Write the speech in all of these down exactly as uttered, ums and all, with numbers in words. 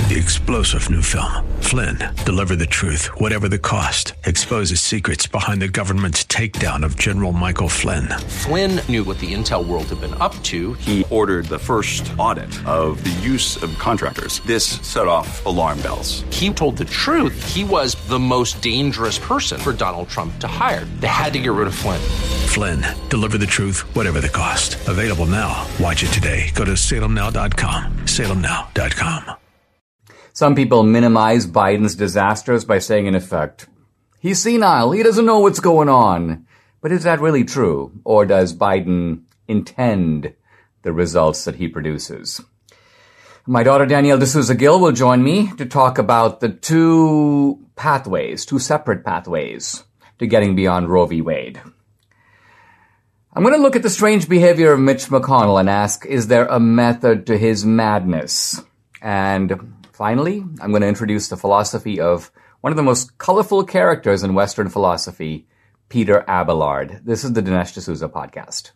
The explosive new film, Flynn, deliver the truth, whatever the cost, exposes secrets behind the government's takedown of General Michael Flynn. Flynn knew what the intel world had been up to. He ordered the first audit of the use of contractors. This set off alarm bells. He told the truth. He was the most dangerous person for Donald Trump to hire. They had to get rid of Flynn. Flynn, deliver the truth, whatever the cost. Available now. Watch it today. Go to salem now dot com. salem now dot com. Some people minimize Biden's disasters by saying, in effect, he's senile, he doesn't know what's going on. But is that really true? Or does Biden intend the results that he produces? My daughter Danielle D'Souza Gill will join me to talk about the two pathways, two separate pathways to getting beyond Roe v. Wade. I'm going to look at the strange behavior of Mitch McConnell and ask, is there a method to his madness? And finally, I'm going to introduce the philosophy of one of the most colorful characters in Western philosophy, Peter Abelard. This is the Dinesh D'Souza podcast.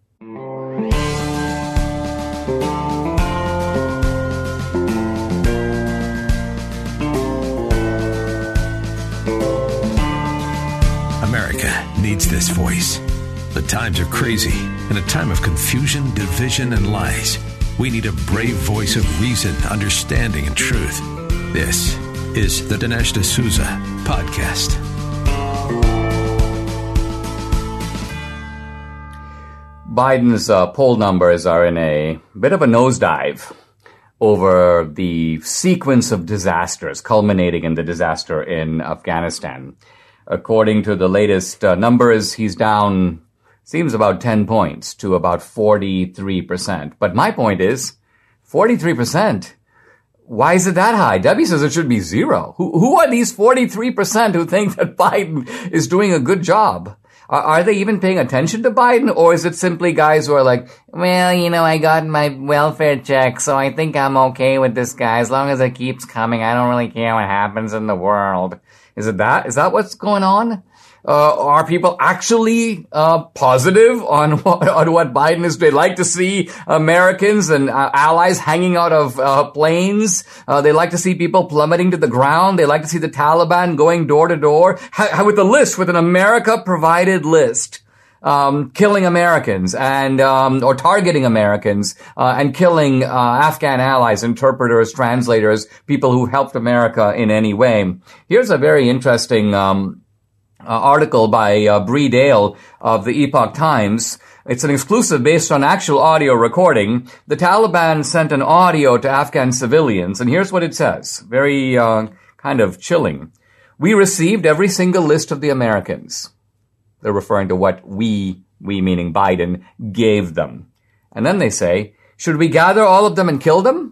America needs this voice. The times are crazy. In a time of confusion, division, and lies, we need a brave voice of reason, understanding, and truth. This is the Dinesh D'Souza podcast. Biden's uh, poll numbers are in a bit of a nosedive over the sequence of disasters culminating in the disaster in Afghanistan. According to the latest uh, numbers, he's down, seems about ten points to about forty-three percent. But my point is, forty-three percent, why is it that high? Debbie says it should be zero. Who, who are these forty-three percent who think that Biden is doing a good job? Are, are they even paying attention to Biden? Or is it simply guys who are like, well, you know, I got my welfare check, so I think I'm okay with this guy. As long as it keeps coming, I don't really care what happens in the world. Is it that? Is that what's going on? Uh, are people actually uh, positive on what, on what Biden is doing? They like to see Americans and uh, allies hanging out of uh, planes. Uh, they like to see people plummeting to the ground. They like to see the Taliban going door to door ha- with a list, with an America-provided list, um, killing Americans and um, or targeting Americans uh, and killing uh, Afghan allies, interpreters, translators, people who helped America in any way. Here's a very interesting Um, Uh, article by uh, Bree Dale of the Epoch Times. It's an exclusive based on actual audio recording. The Taliban sent an audio to Afghan civilians, and here's what it says. Very uh, kind of chilling. We received every single list of the Americans. They're referring to what we, we meaning Biden, gave them. And then they say, should we gather all of them and kill them?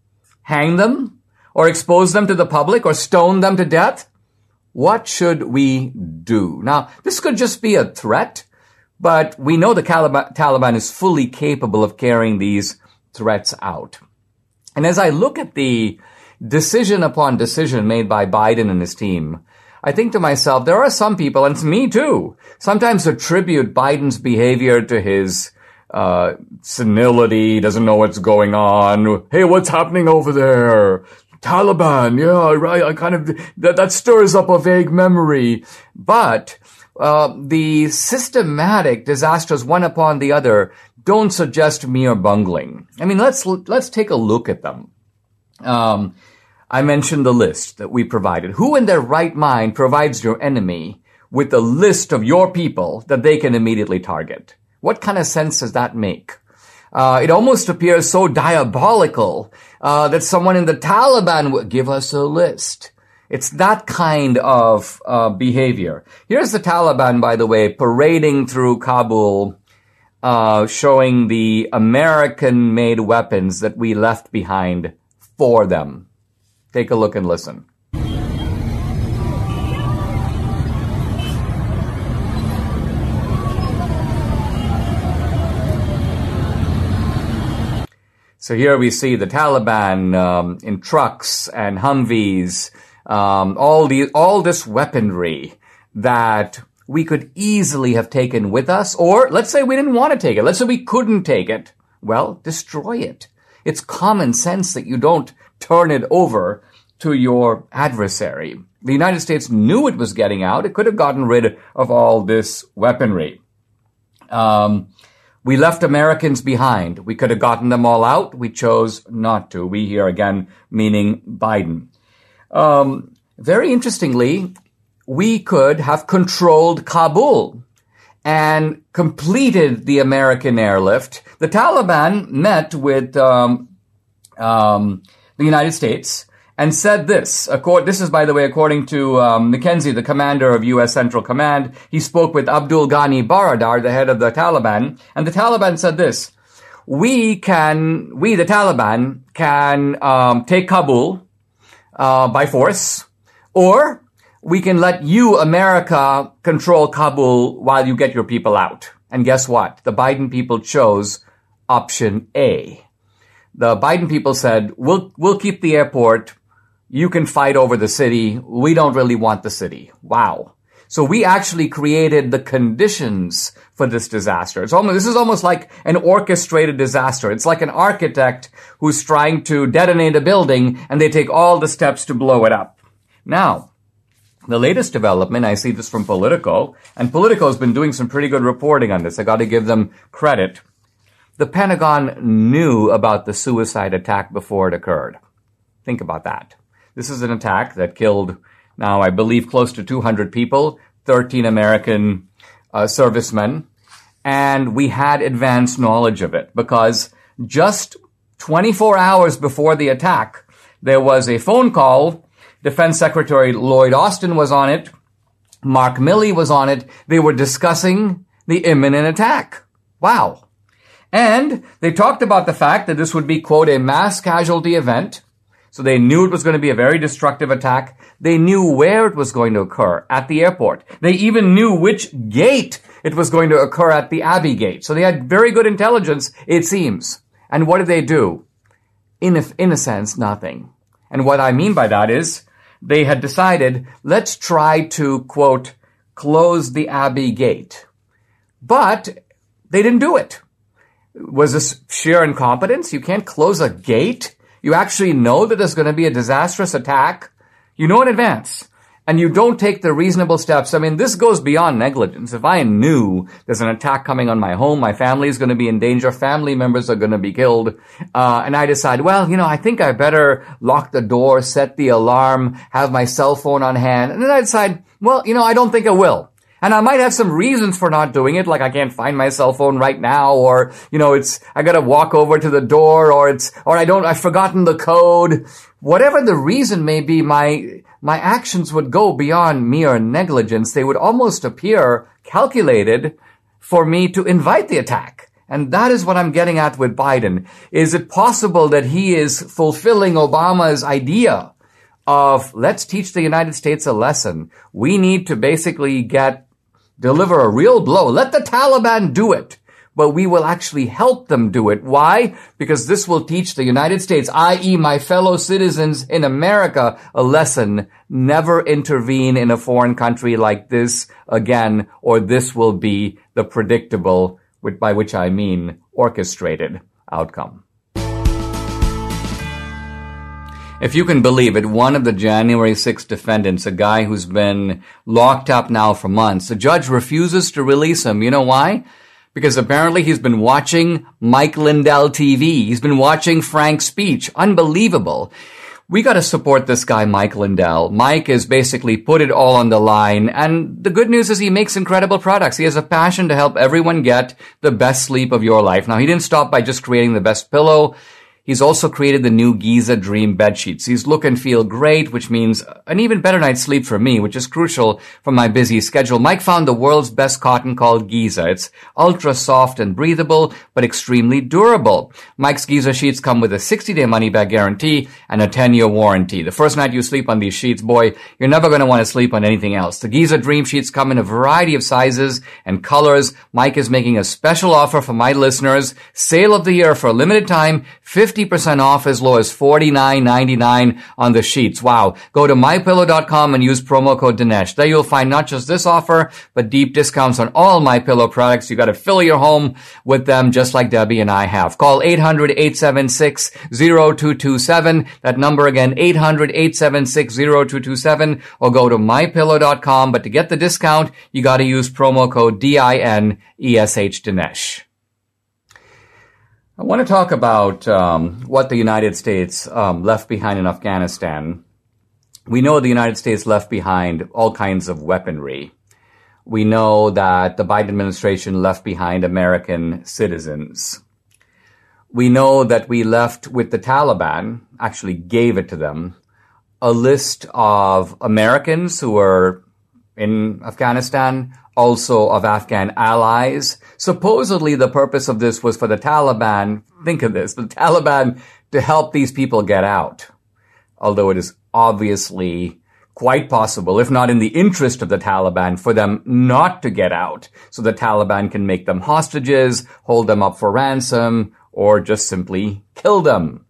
Hang them? Or expose them to the public? Or stone them to death? What should we do? Now, this could just be a threat, but we know the Taliban is fully capable of carrying these threats out. And as I look at the decision upon decision made by Biden and his team, I think to myself, there are some people, and it's me too, sometimes attribute Biden's behavior to his uh senility, doesn't know what's going on. Hey, what's happening over there? Taliban, yeah, right. I kind of, that, that stirs up a vague memory. But, uh, the systematic disasters one upon the other don't suggest mere bungling. I mean, let's, let's take a look at them. Um, I mentioned the list that we provided. Who in their right mind provides your enemy with a list of your people that they can immediately target? What kind of sense does that make? Uh, it almost appears so diabolical, uh, that someone in the Taliban would give us a list. It's that kind of, uh, behavior. Here's the Taliban, by the way, parading through Kabul, uh, showing the American-made weapons that we left behind for them. Take a look and listen. So here we see the Taliban um, in trucks and Humvees, um, all the all this weaponry that we could easily have taken with us, or let's say we didn't want to take it. Let's say we couldn't take it. Well, destroy it. It's common sense that you don't turn it over to your adversary. The United States knew it was getting out. It could have gotten rid of all this weaponry. Um, we left Americans behind. We could have gotten them all out. We chose not to. We here again, meaning Biden. Um, very interestingly, we could have controlled Kabul and completed the American airlift. The Taliban met with um, um, the United States and said this. This is, by the way, according to um, McKenzie, the commander of U S Central Command. He spoke with Abdul Ghani Baradar, the head of the Taliban, and the Taliban said this: We can, we, the Taliban, can um, take Kabul uh, by force, or we can let you, America, control Kabul while you get your people out. And guess what? The Biden people chose option A. The Biden people said, we'll, we'll keep the airport. You can fight over the city. We don't really want the city. Wow. So we actually created the conditions for this disaster. It's almost, this is almost like an orchestrated disaster. It's like an architect who's trying to detonate a building and they take all the steps to blow it up. Now, the latest development, I see this from Politico, and Politico has been doing some pretty good reporting on this. I got to give them credit. The Pentagon knew about the suicide attack before it occurred. Think about that. This is an attack that killed, now I believe, close to two hundred people, thirteen American uh, servicemen, and we had advanced knowledge of it because just twenty-four hours before the attack, there was a phone call. Defense Secretary Lloyd Austin was on it. Mark Milley was on it. They were discussing the imminent attack. Wow. And they talked about the fact that this would be, quote, a mass casualty event. So they knew it was going to be a very destructive attack. They knew where it was going to occur, at the airport. They even knew which gate it was going to occur at, the Abbey Gate. So they had very good intelligence, it seems. And what did they do? In a, in a sense, nothing. And what I mean by that is, they had decided, let's try to, quote, close the Abbey Gate. But they didn't do it. Was this sheer incompetence? You can't close a gate? You actually know that there's going to be a disastrous attack? You know in advance. And you don't take the reasonable steps. I mean, this goes beyond negligence. If I knew there's an attack coming on my home, my family is going to be in danger, family members are going to be killed, uh, and I decide, well, you know, I think I better lock the door, set the alarm, have my cell phone on hand, and then I decide, well, you know, I don't think I will. And I might have some reasons for not doing it, like I can't find my cell phone right now, or, you know, it's, I gotta walk over to the door, or it's, or I don't, I've forgotten the code. Whatever the reason may be, my, my actions would go beyond mere negligence. They would almost appear calculated for me to invite the attack. And that is what I'm getting at with Biden. Is it possible that he is fulfilling Obama's idea of, let's teach the United States a lesson? We need to basically get, deliver a real blow. Let the Taliban do it, but we will actually help them do it. Why? Because this will teach the United States, that is my fellow citizens in America, a lesson. Never intervene in a foreign country like this again, or this will be the predictable, by which I mean orchestrated, outcome. If you can believe it, one of the January sixth defendants, a guy who's been locked up now for months, the judge refuses to release him. You know why? Because apparently he's been watching Mike Lindell T V. He's been watching Frank's speech. Unbelievable. We got to support this guy, Mike Lindell. Mike has basically put it all on the line. And the good news is he makes incredible products. He has a passion to help everyone get the best sleep of your life. Now, he didn't stop by just creating the best pillow. He's also created the new Giza Dream bed sheets. These look and feel great, which means an even better night's sleep for me, which is crucial for my busy schedule. Mike found the world's best cotton called Giza. It's ultra soft and breathable, but extremely durable. Mike's Giza sheets come with a sixty-day money-back guarantee and a ten-year warranty. The first night you sleep on these sheets, boy, you're never going to want to sleep on anything else. The Giza Dream sheets come in a variety of sizes and colors. Mike is making a special offer for my listeners. Sale of the year for a limited time, fifty fifty percent off as low as forty-nine ninety-nine on the sheets. Wow. Go to my pillow dot com and use promo code Dinesh. There you'll find not just this offer, but deep discounts on all MyPillow products. You got to fill your home with them just like Debbie and I have. Call eight hundred, eight seven six, zero two two seven. That number again, eight hundred, eight seven six, zero two two seven, or go to my pillow dot com. But to get the discount, you got to use promo code D I N E S H Dinesh. I want to talk about um, what the United States um, left behind in Afghanistan. We know the United States left behind all kinds of weaponry. We know that the Biden administration left behind American citizens. We know that we left with the Taliban, actually gave it to them, a list of Americans who were in Afghanistan, also of Afghan allies. Supposedly the purpose of this was for the Taliban, think of this, the Taliban to help these people get out. Although it is obviously quite possible, if not in the interest of the Taliban, for them not to get out, so the Taliban can make them hostages, hold them up for ransom, or just simply kill them.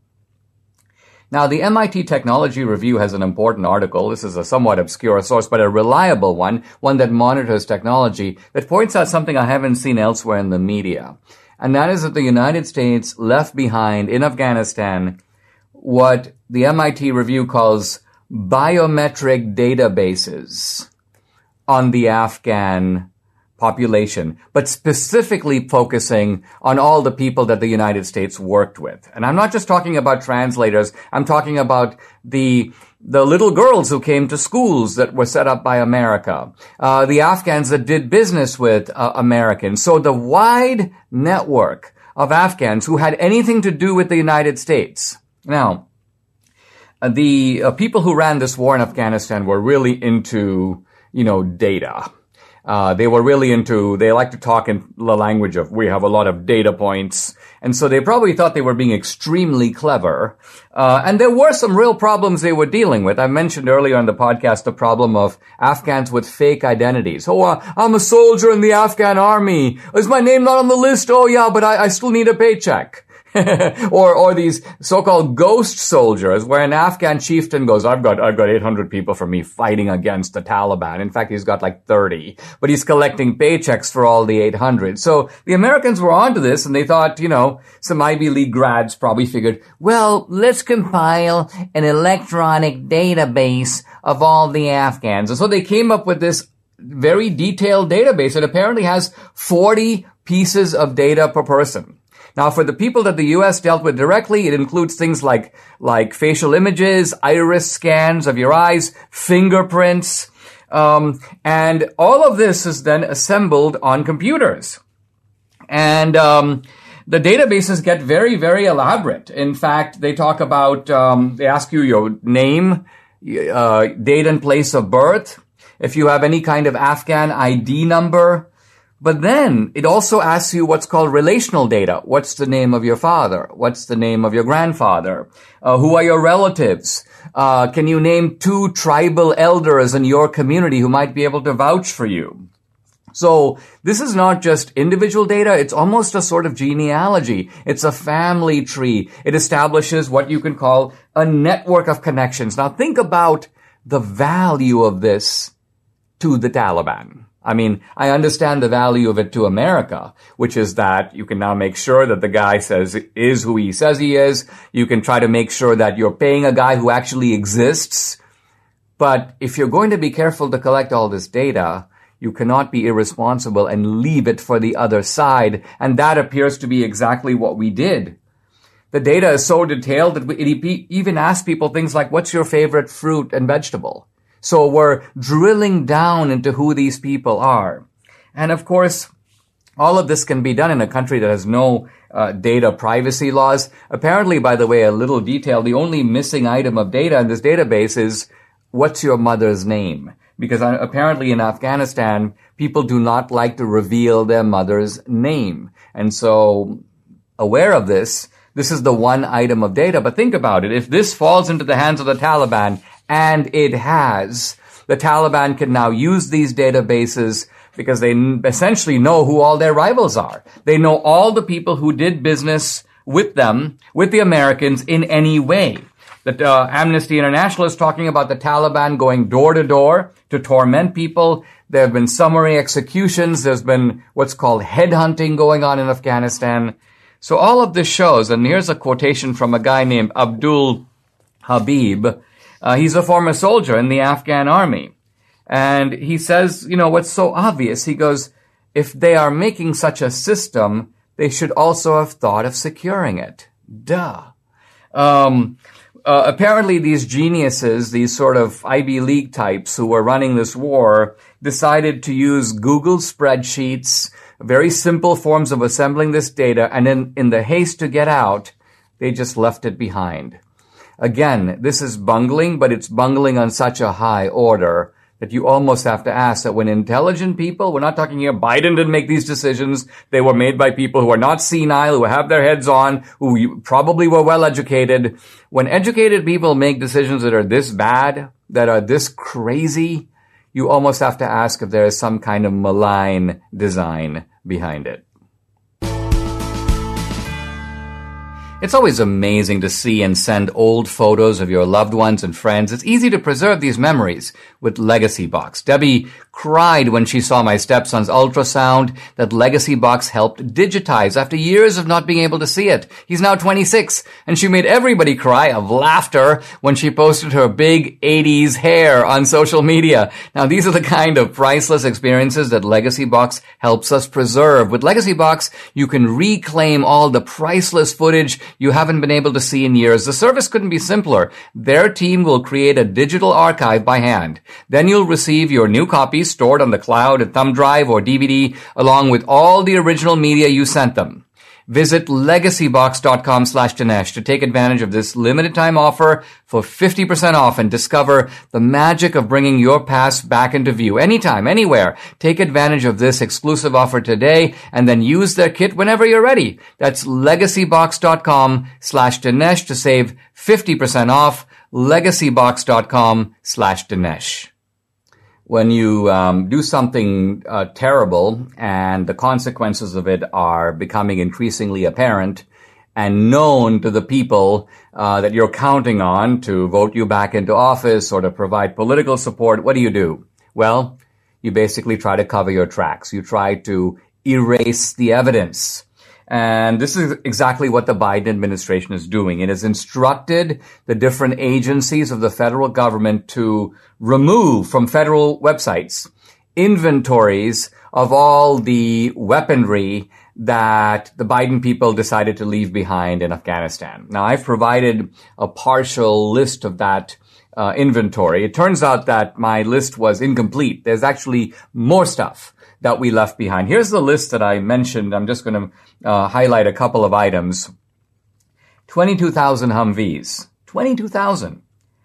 Now, the M I T Technology Review has an important article. This is a somewhat obscure source, but a reliable one, one that monitors technology, that points out something I haven't seen elsewhere in the media. And that is that the United States left behind in Afghanistan what the M I T Review calls biometric databases on the Afghan population, but specifically focusing on all the people that the United States worked with. And I'm not just talking about translators. I'm talking about the the little girls who came to schools that were set up by America, uh, the Afghans that did business with uh, Americans. So the wide network of Afghans who had anything to do with the United States. Now, uh, the uh, people who ran this war in Afghanistan were really into, you know, data. Uh, they were really into, they like to talk in the language of, we have a lot of data points. And so they probably thought they were being extremely clever. Uh, and there were some real problems they were dealing with. I mentioned earlier on the podcast the problem of Afghans with fake identities. Oh, uh, I'm a soldier in the Afghan army. Is my name not on the list? Oh, yeah, but I, I still need a paycheck. or, or these so-called ghost soldiers where an Afghan chieftain goes, I've got, I've got eight hundred people for me fighting against the Taliban. In fact, he's got like thirty, but he's collecting paychecks for all the eight hundred. So the Americans were onto this and they thought, you know, some Ivy League grads probably figured, well, let's compile an electronic database of all the Afghans. And so they came up with this very detailed database that apparently has forty pieces of data per person. Now, for the people that the U S dealt with directly, it includes things like, like facial images, iris scans of your eyes, fingerprints, um, and all of this is then assembled on computers. And, um, the databases get very, very elaborate. In fact, they talk about, um, they ask you your name, uh, date and place of birth, if you have any kind of Afghan I D number. But then it also asks you what's called relational data. What's the name of your father? What's the name of your grandfather? Uh, who are your relatives? Uh, can you name two tribal elders in your community who might be able to vouch for you? So this is not just individual data. It's almost a sort of genealogy. It's a family tree. It establishes what you can call a network of connections. Now think about the value of this to the Taliban. I mean, I understand the value of it to America, which is that you can now make sure that the guy says is who he says he is. You can try to make sure that you're paying a guy who actually exists. But if you're going to be careful to collect all this data, you cannot be irresponsible and leave it for the other side. And that appears to be exactly what we did. The data is so detailed that it even asks people things like, what's your favorite fruit and vegetable? So we're drilling down into who these people are. And of course, all of this can be done in a country that has no uh, data privacy laws. Apparently, by the way, a little detail, the only missing item of data in this database is, what's your mother's name? Because uh, apparently in Afghanistan, people do not like to reveal their mother's name. And so, aware of this, this is the one item of data. But think about it. If this falls into the hands of the Taliban, and it has, the Taliban can now use these databases because they essentially know who all their rivals are. They know all the people who did business with them, with the Americans in any way. That uh, Amnesty International is talking about the Taliban going door to door to torment people. There have been summary executions. There's been what's called headhunting going on in Afghanistan. So all of this shows, and here's a quotation from a guy named Abdul Habib. Uh, he's a former soldier in the Afghan army. And he says, you know, what's so obvious? He goes, if they are making such a system, they should also have thought of securing it. Duh. Um, uh, apparently these geniuses, these sort of Ivy League types who were running this war, decided to use Google spreadsheets, very simple forms of assembling this data, and in, in the haste to get out, they just left it behind. Again, this is bungling, but it's bungling on such a high order that you almost have to ask that when intelligent people, we're not talking here, Biden didn't make these decisions. They were made by people who are not senile, who have their heads on, who probably were well educated. When educated people make decisions that are this bad, that are this crazy, you almost have to ask if there is some kind of malign design behind it. It's always amazing to see and send old photos of your loved ones and friends. It's easy to preserve these memories with Legacy Box. Debbie cried when she saw my stepson's ultrasound that Legacy Box helped digitize after years of not being able to see it. He's now twenty-six, and she made everybody cry of laughter when she posted her big eighties hair on social media. Now, these are the kind of priceless experiences that Legacy Box helps us preserve. With Legacy Box, you can reclaim all the priceless footage you haven't been able to see in years. The service couldn't be simpler. Their team will create a digital archive by hand. Then you'll receive your new copies stored on the cloud, a thumb drive, or D V D, along with all the original media you sent them. Visit legacybox.com slash Dinesh to take advantage of this limited time offer for fifty percent off and discover the magic of bringing your past back into view. Anytime, anywhere. Take advantage of this exclusive offer today and then use their kit whenever you're ready. That's legacybox.com slash Dinesh to save fifty percent off. legacybox.com slash Dinesh. When you um, do something uh, terrible and the consequences of it are becoming increasingly apparent and known to the people uh, that you're counting on to vote you back into office or to provide political support, what do you do? Well, you basically try to cover your tracks. You try to erase the evidence. And this is exactly what the Biden administration is doing. It has instructed the different agencies of the federal government to remove from federal websites inventories of all the weaponry that the Biden people decided to leave behind in Afghanistan. Now, I've provided a partial list of that uh, inventory. It turns out that my list was incomplete. There's actually more stuff that we left behind. Here's the list that I mentioned. I'm just going to uh, highlight a couple of items. twenty-two thousand Humvees. twenty-two thousand.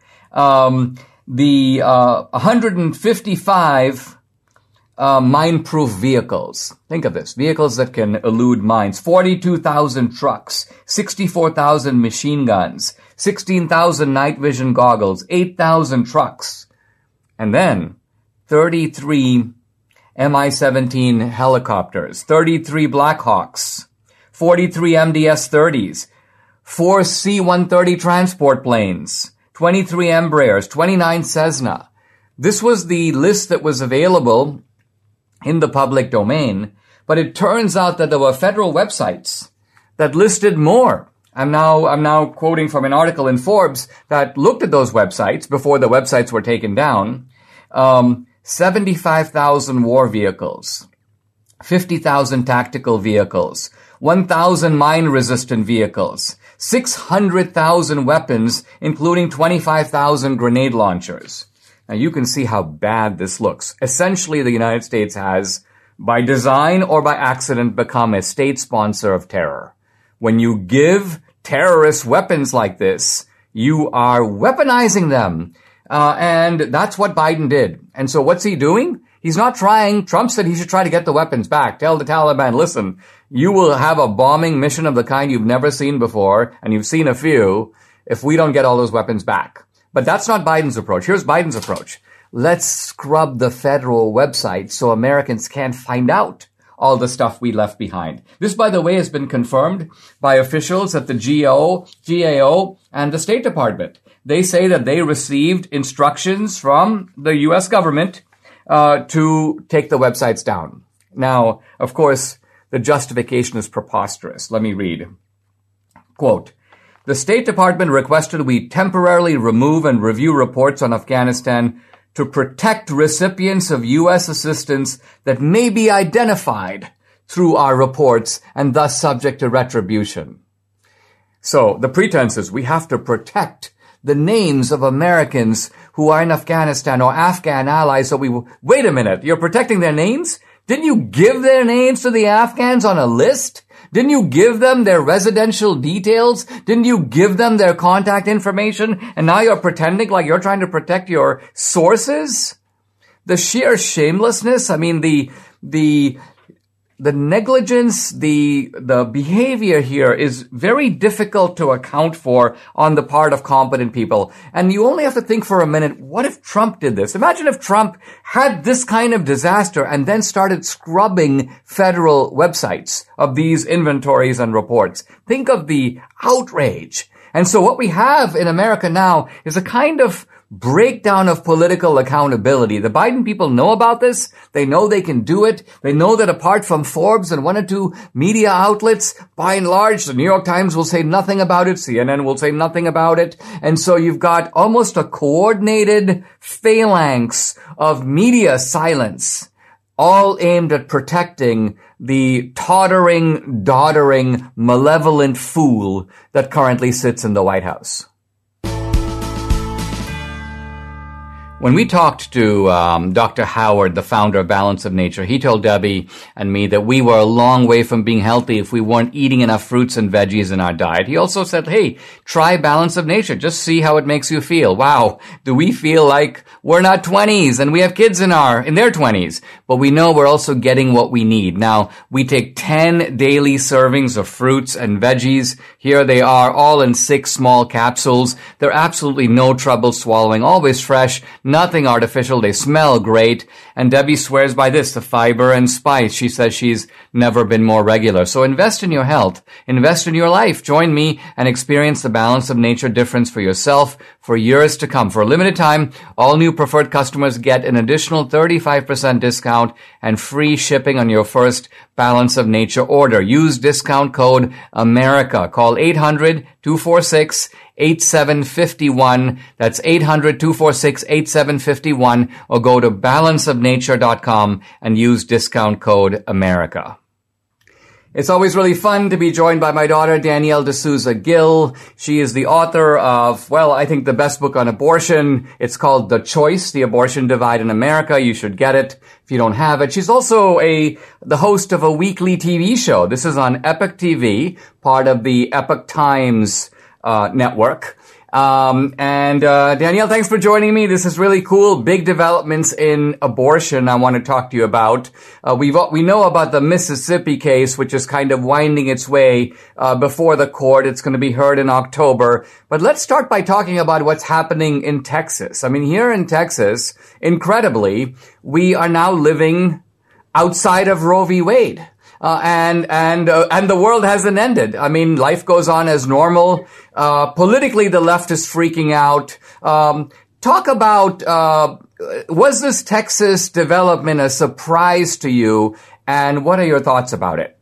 Um, the uh, one hundred fifty-five uh, mine-proof vehicles. Think of this. Vehicles that can elude mines. forty-two thousand trucks. sixty-four thousand machine guns. sixteen thousand night vision goggles. eight thousand trucks. And then thirty-three M I seventeen helicopters, thirty-three Blackhawks, forty-three M D S thirties, four C one thirty transport planes, twenty-three Embraers, twenty-nine Cessna. This was the list that was available in the public domain, but it turns out that there were federal websites that listed more. I'm now, I'm now quoting from an article in Forbes that looked at those websites before the websites were taken down. Um, seventy-five thousand war vehicles, fifty thousand tactical vehicles, one thousand mine-resistant vehicles, six hundred thousand weapons, including twenty-five thousand grenade launchers. Now, you can see how bad this looks. Essentially, the United States has, by design or by accident, become a state sponsor of terror. When you give terrorists weapons like this, you are weaponizing them. Uh, and that's what Biden did. And so what's he doing? He's not trying. Trump said he should try to get the weapons back. Tell the Taliban, listen, you will have a bombing mission of the kind you've never seen before, and you've seen a few, if we don't get all those weapons back. But that's not Biden's approach. Here's Biden's approach. Let's scrub the federal website so Americans can't find out all the stuff we left behind. This, by the way, has been confirmed by officials at the G O, G A O and the State Department. They say that they received instructions from the U S government uh, to take the websites down. Now, of course, the justification is preposterous. Let me read. Quote, the State Department requested we temporarily remove and review reports on Afghanistan to protect recipients of U S assistance that may be identified through our reports and thus subject to retribution. So the pretense is we have to protect the names of Americans who are in Afghanistan or Afghan allies. So we will, wait a minute, you're protecting their names? Didn't you give their names to the Afghans on a list? Didn't you give them their residential details? Didn't you give them their contact information? And now you're pretending like you're trying to protect your sources? The sheer shamelessness, I mean, the, the, the negligence, the, the behavior here is very difficult to account for on the part of competent people. And you only have to think for a minute, what if Trump did this? Imagine if Trump had this kind of disaster and then started scrubbing federal websites of these inventories and reports. Think of the outrage. And so what we have in America now is a kind of breakdown of political accountability. The Biden people know about this. They know they can do it. They know that apart from Forbes and one or two media outlets, by and large, the New York Times will say nothing about it. C N N will say nothing about it. And so you've got almost a coordinated phalanx of media silence, all aimed at protecting the tottering, doddering, malevolent fool that currently sits in the White House. When we talked to um, Doctor Howard, the founder of Balance of Nature, he told Debbie and me that we were a long way from being healthy if we weren't eating enough fruits and veggies in our diet. He also said, hey, try Balance of Nature. Just see how it makes you feel. Wow, do we feel like we're not twenties and we have kids in our in their twenties? But we know we're also getting what we need. Now, we take ten daily servings of fruits and veggies. Here they are, all in six small capsules. They're absolutely no trouble swallowing, always fresh. Nothing artificial. They smell great. And Debbie swears by this, the fiber and spice. She says she's never been more regular. So invest in your health. Invest in your life. Join me and experience the Balance of Nature difference for yourself for years to come. For a limited time, all new preferred customers get an additional thirty-five percent discount and free shipping on your first Balance of Nature order. Use discount code AMERICA. Call eight hundred, two four six, eight seven five one. That's eight hundred, two four six, eight seven five one, or go to balance of nature dot com and use discount code AMERICA. It's always really fun to be joined by my daughter, Danielle D'Souza Gill. She is the author of, well, I think the best book on abortion. It's called The Choice, The Abortion Divide in America. You should get it if you don't have it. She's also a the host of a weekly T V show. This is on Epoch T V, part of the Epoch Times uh, network. Um, and, uh, Danielle, thanks for joining me. This is really cool. Big developments in abortion I want to talk to you about. Uh, we've, we know about the Mississippi case, which is kind of winding its way, uh, before the court. It's going to be heard in October. But let's start by talking about what's happening in Texas. I mean, here in Texas, incredibly, we are now living outside of Roe v. Wade. Uh, and, and, uh, and the world hasn't ended. I mean, life goes on as normal. Uh, politically, the left is freaking out. Um, talk about, uh, was this Texas development a surprise to you? And what are your thoughts about it?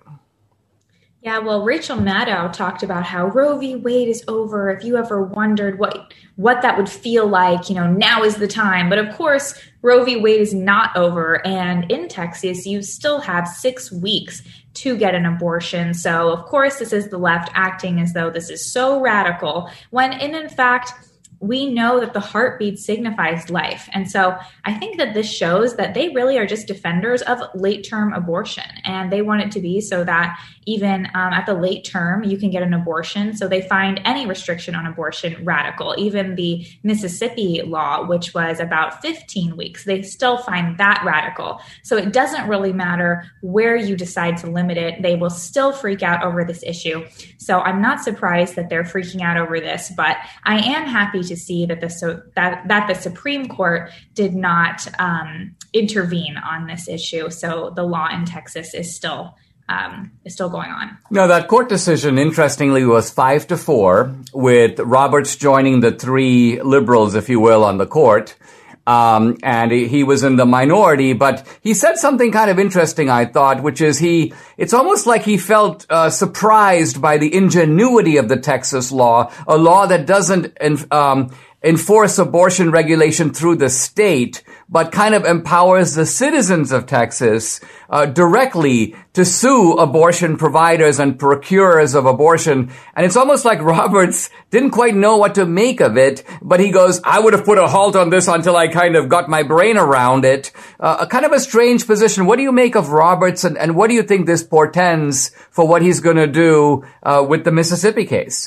Yeah, well, Rachel Maddow talked about how Roe v. Wade is over. If you ever wondered what what that would feel like, you know, now is the time. But of course, Roe v. Wade is not over. And in Texas, you still have six weeks to get an abortion. So, of course, this is the left acting as though this is so radical, when in, in fact, we know that the heartbeat signifies life. And so I think that this shows that they really are just defenders of late-term abortion. And they want it to be so that even um, at the late term, you can get an abortion. So they find any restriction on abortion radical. Even the Mississippi law, which was about fifteen weeks, they still find that radical. So it doesn't really matter where you decide to limit it. They will still freak out over this issue. So I'm not surprised that they're freaking out over this, but I am happy to to see that the so that that the Supreme Court did not um, intervene on this issue. So the law in Texas is still um, is still going on. Now, that court decision, interestingly, was five to four, with Roberts joining the three liberals, if you will, on the court. Um, and he, he was in the minority, but he said something kind of interesting, I thought, which is he, it's almost like he felt, uh, surprised by the ingenuity of the Texas law, a law that doesn't, um, enforce abortion regulation through the state, but kind of empowers the citizens of Texas uh, directly to sue abortion providers and procurers of abortion. And it's almost like Roberts didn't quite know what to make of it, but he goes, I would have put a halt on this until I kind of got my brain around it. Uh, a kind of a strange position. What do you make of Roberts, and, and what do you think this portends for what he's going to do uh, with the Mississippi case?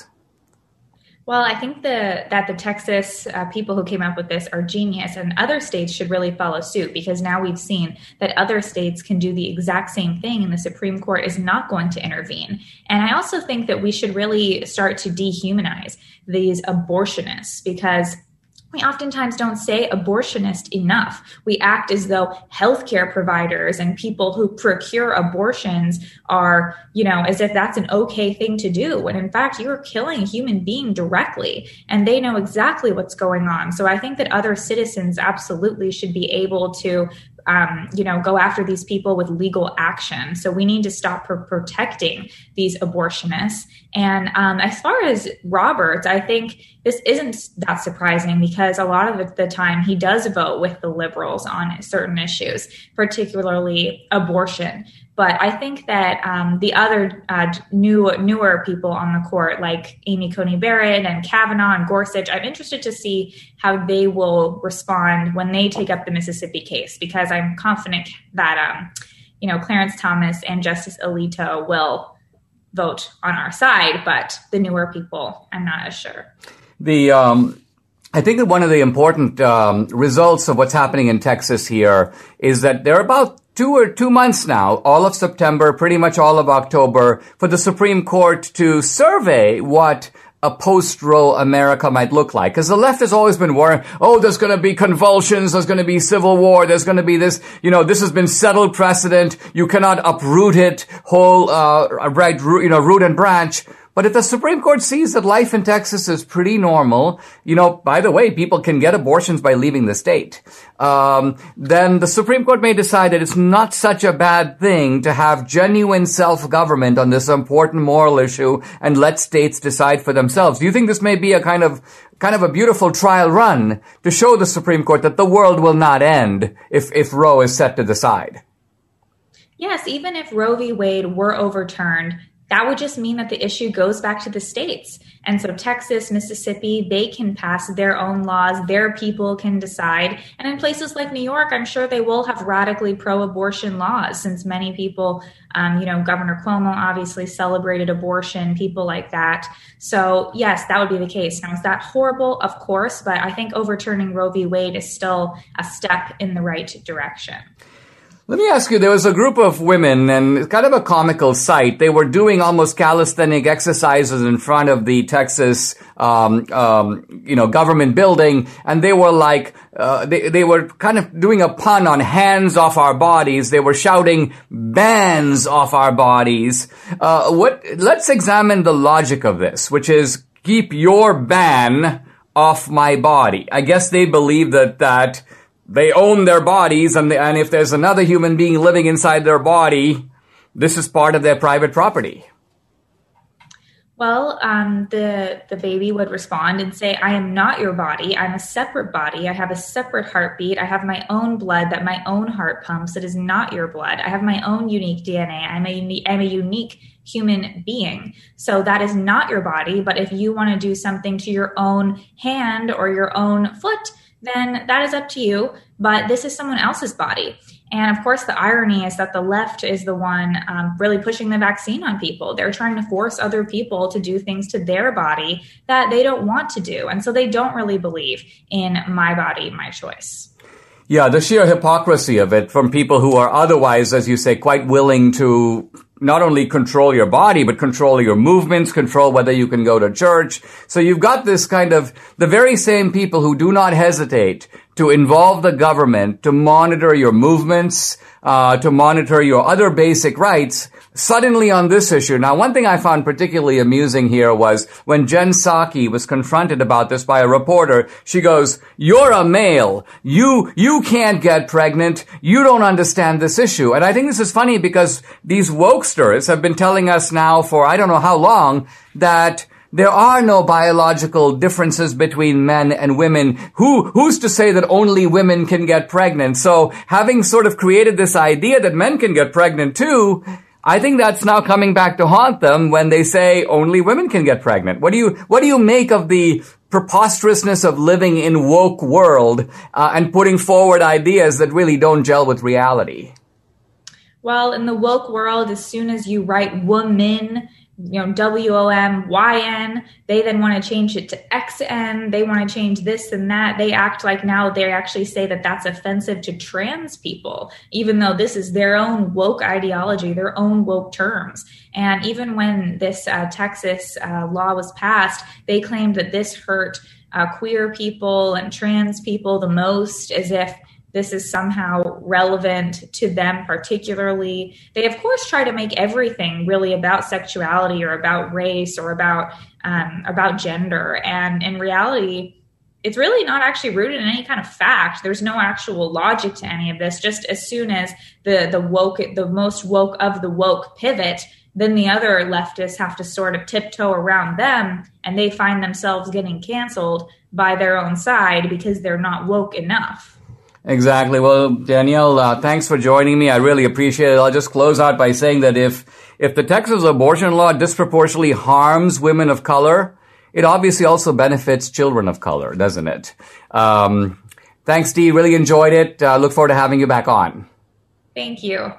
Well, I think the, that the Texas uh, people who came up with this are genius, and other states should really follow suit, because now we've seen that other states can do the exact same thing and the Supreme Court is not going to intervene. And I also think that we should really start to dehumanize these abortionists, because we oftentimes don't say abortionist enough. We act as though healthcare providers and people who procure abortions are, you know, as if that's an okay thing to do, when in fact you're killing a human being directly, and they know exactly what's going on. So I think that other citizens absolutely should be able to Um, you know, go after these people with legal action. So we need to stop pro- protecting these abortionists. And um, as far as Roberts, I think this isn't that surprising, because a lot of the time he does vote with the liberals on certain issues, particularly abortion. But I think that um, the other uh, new newer people on the court, like Amy Coney Barrett and Kavanaugh and Gorsuch, I'm interested to see how they will respond when they take up the Mississippi case, because I'm confident that, um, you know, Clarence Thomas and Justice Alito will vote on our side, but the newer people, I'm not as sure. The um, I think that one of the important um, results of what's happening in Texas here is that there are about two or two months now, all of September, pretty much all of October, for the Supreme Court to survey what a post-Roe America might look like. Because the left has always been worried, oh, there's going to be convulsions, there's going to be civil war, there's going to be this, you know, this has been settled precedent, you cannot uproot it whole, uh, right, you know, root and branch. But if the Supreme Court sees that life in Texas is pretty normal, you know, by the way, people can get abortions by leaving the state, um, then the Supreme Court may decide that it's not such a bad thing to have genuine self-government on this important moral issue and let states decide for themselves. Do you think this may be a kind of kind of a beautiful trial run to show the Supreme Court that the world will not end if, if Roe is set to the side? Yes, even if Roe v. Wade were overturned, that would just mean that the issue goes back to the states. And so Texas, Mississippi, they can pass their own laws. Their people can decide. And in places like New York, I'm sure they will have radically pro-abortion laws, since many people, um, you know, Governor Cuomo obviously celebrated abortion, people like that. So yes, that would be the case. Now, is that horrible? Of course. But I think overturning Roe v. Wade is still a step in the right direction. Let me ask you, there was a group of women, and it's kind of a comical sight. They were doing almost calisthenic exercises in front of the Texas, um, um, you know, government building, and they were like, uh, they, they were kind of doing a pun on hands off our bodies. They were shouting bans off our bodies. Uh, what, let's examine the logic of this, which is keep your ban off my body. I guess they believe that, that, they own their bodies, and, they, and if there's another human being living inside their body, this is part of their private property. Well, um, the the baby would respond and say, I am not your body. I'm a separate body. I have a separate heartbeat. I have my own blood that my own heart pumps. It is not your blood. I have my own unique D N A. I'm a, uni- I'm a unique human being. So that is not your body. But if you want to do something to your own hand or your own foot, then that is up to you, but this is someone else's body. And of course, the irony is that the left is the one um, really pushing the vaccine on people. They're trying to force other people to do things to their body that they don't want to do. And so they don't really believe in my body, my choice. Yeah, the sheer hypocrisy of it from people who are otherwise, as you say, quite willing to not only control your body, but control your movements, control whether you can go to church. So you've got this kind of, the very same people who do not hesitate to involve the government to monitor your movements, uh, to monitor your other basic rights, suddenly on this issue. Now, one thing I found particularly amusing here was when Jen Psaki was confronted about this by a reporter, she goes, "You're a male. You, you can't get pregnant. You don't understand this issue." And I think this is funny because these wokesters have been telling us now for I don't know how long that there are no biological differences between men and women. Who, who's to say that only women can get pregnant? So having sort of created this idea that men can get pregnant too, I think that's now coming back to haunt them when they say only women can get pregnant. What do you, what do you make of the preposterousness of living in woke world, uh, and putting forward ideas that really don't gel with reality? Well, in the woke world, as soon as you write woman, you know, W O M Y N, they then want to change it to X N. They want to change this and that. They act like now they actually say that that's offensive to trans people, even though this is their own woke ideology, their own woke terms. And even when this uh, Texas uh, law was passed, they claimed that this hurt uh, queer people and trans people the most, as if this is somehow relevant to them particularly. They, of course, try to make everything really about sexuality or about race or about um, about gender. And in reality, it's really not actually rooted in any kind of fact. There's no actual logic to any of this. Just as soon as the, the woke, the most woke of the woke pivot, then the other leftists have to sort of tiptoe around them, and they find themselves getting canceled by their own side because they're not woke enough. Exactly. Well, Danielle, uh, thanks for joining me. I really appreciate it. I'll just close out by saying that if, if the Texas abortion law disproportionately harms women of color, it obviously also benefits children of color, doesn't it? Um, thanks, Dee. Really enjoyed it. Uh, look forward to having you back on. Thank you.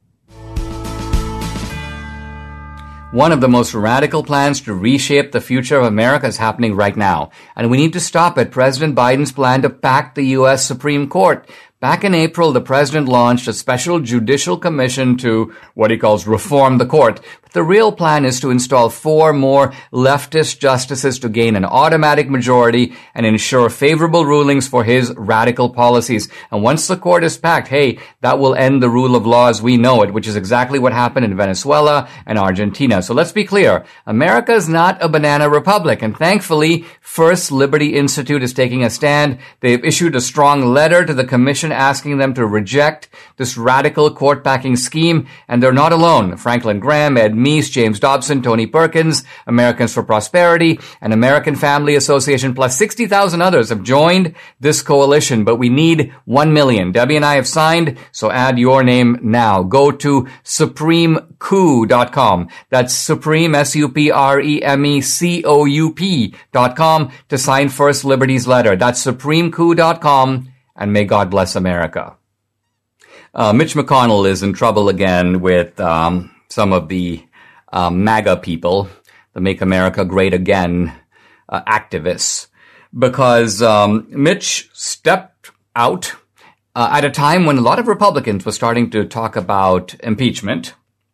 One of the most radical plans to reshape the future of America is happening right now, and we need to stop it. President Biden's plan to pack the U S Supreme Court. Back in April, the president launched a special judicial commission to what he calls reform the court. But the real plan is to install four more leftist justices to gain an automatic majority and ensure favorable rulings for his radical policies. And once the court is packed, hey, that will end the rule of law as we know it, which is exactly what happened in Venezuela and Argentina. So let's be clear. America is not a banana republic. And thankfully, First Liberty Institute is taking a stand. They've issued a strong letter to the commission asking them to reject this radical court-packing scheme, and they're not alone. Franklin Graham, Ed Meese, James Dobson, Tony Perkins, Americans for Prosperity, and American Family Association, plus sixty thousand others have joined this coalition, but we need one million. Debbie and I have signed, so add your name now. Go to supreme coup dot com. That's Supreme, S U P R E M E C O U P dot com to sign First Liberty's letter. That's supreme coup dot com. And may God bless America. Uh, Mitch McConnell is in trouble again with um, some of the uh, MAGA people, the Make America Great Again uh, activists, because um, Mitch stepped out uh, at a time when a lot of Republicans were starting to talk about impeachment.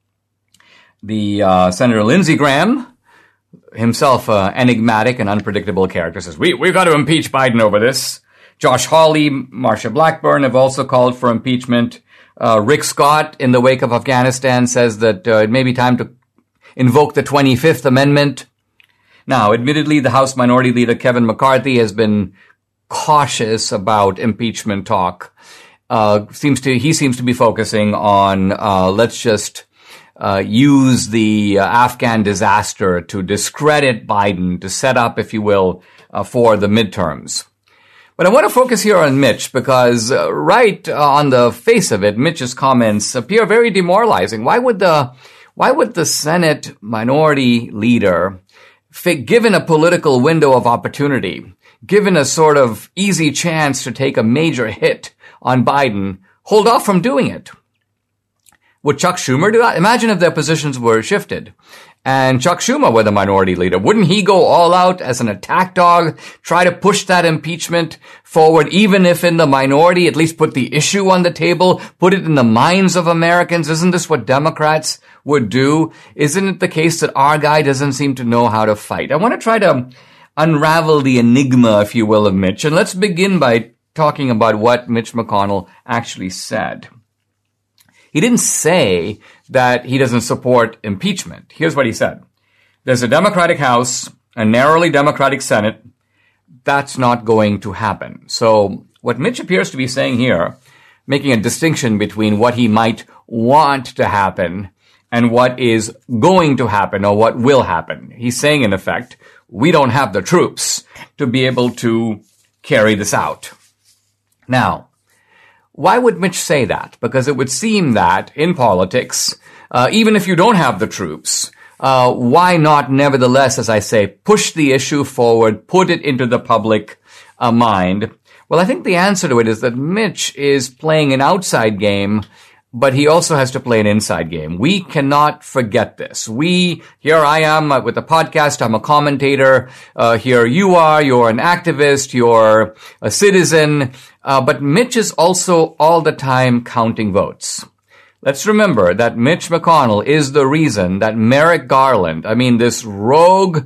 The uh, Senator Lindsey Graham, himself an enigmatic and unpredictable character, says, we, we've got to impeach Biden over this. Josh Hawley, Marsha Blackburn have also called for impeachment. Uh, Rick Scott, in the wake of Afghanistan, says that uh, it may be time to invoke the twenty-fifth Amendment. Now, admittedly, the House Minority Leader Kevin McCarthy has been cautious about impeachment talk. Uh, seems to he seems to be focusing on uh, let's just uh, use the uh, Afghan disaster to discredit Biden, to set up, if you will, uh, for the midterms. But I want to focus here on Mitch because uh, right uh, on the face of it, Mitch's comments appear very demoralizing. Why would the why would the Senate Minority Leader, given a political window of opportunity, given a sort of easy chance to take a major hit on Biden, hold off from doing it? Would Chuck Schumer do that? Imagine if their positions were shifted and Chuck Schumer were the minority leader. Wouldn't he go all out as an attack dog, try to push that impeachment forward, even if in the minority, at least put the issue on the table, put it in the minds of Americans? Isn't this what Democrats would do? Isn't it the case that our guy doesn't seem to know how to fight? I want to try to unravel the enigma, if you will, of Mitch. And let's begin by talking about what Mitch McConnell actually said. He didn't say that he doesn't support impeachment. Here's what he said. There's a Democratic House, a narrowly Democratic Senate. That's not going to happen. So what Mitch appears to be saying here, making a distinction between what he might want to happen and what is going to happen or what will happen. He's saying, in effect, we don't have the troops to be able to carry this out. Now, why would Mitch say that? Because it would seem that in politics, uh, even if you don't have the troops, uh, why not nevertheless, as I say, push the issue forward, put it into the public uh, mind? Well, I think the answer to it is that Mitch is playing an outside game, but he also has to play an inside game. We cannot forget this. We, here I am uh, with the podcast, I'm a commentator. Uh, here you are, you're an activist, you're a citizen. Uh, but Mitch is also all the time counting votes. Let's remember that Mitch McConnell is the reason that Merrick Garland, I mean, this rogue